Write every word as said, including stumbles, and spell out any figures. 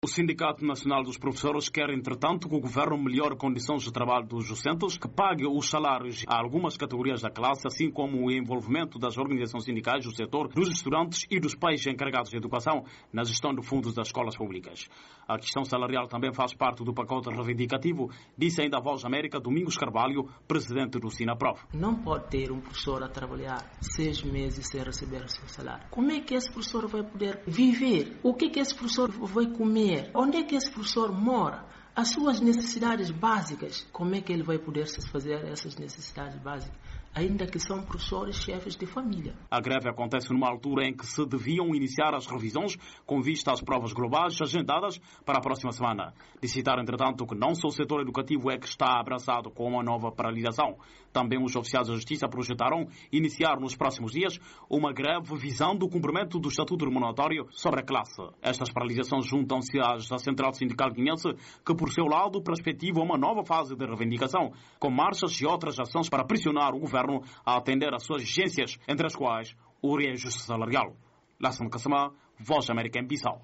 O Sindicato Nacional dos Professores quer, entretanto, que o governo melhore condições de trabalho dos docentes, que pague os salários a algumas categorias da classe, assim como o envolvimento das organizações sindicais do setor, dos estudantes e dos pais encarregados de educação na gestão de fundos das escolas públicas. A questão salarial também faz parte do pacote reivindicativo, disse ainda a Voz América Domingos Carvalho, presidente do SINAPROF. Não pode ter um professor a trabalhar seis meses sem receber o seu salário. Como é que esse professor vai poder viver? O que é que esse professor vai comer? Onde é que esse professor mora? As suas necessidades básicas, como é que ele vai poder satisfazer essas necessidades básicas? Ainda que são professores chefes de família. A greve acontece numa altura em que se deviam iniciar as revisões com vista às provas globais agendadas para a próxima semana. De citar, entretanto, que não só o setor educativo é que está abraçado com uma nova paralisação. Também os oficiais da Justiça projetaram iniciar nos próximos dias uma greve visando o cumprimento do Estatuto Remuneratório sobre a classe. Estas paralisações juntam-se às da Central Sindical Guinense, que por seu lado perspectiva uma nova fase de reivindicação, com marchas e outras ações para pressionar o governo a atender às suas exigências, entre as quais o reajuste salarial. Lassana Kassama, Voz América em Bissau.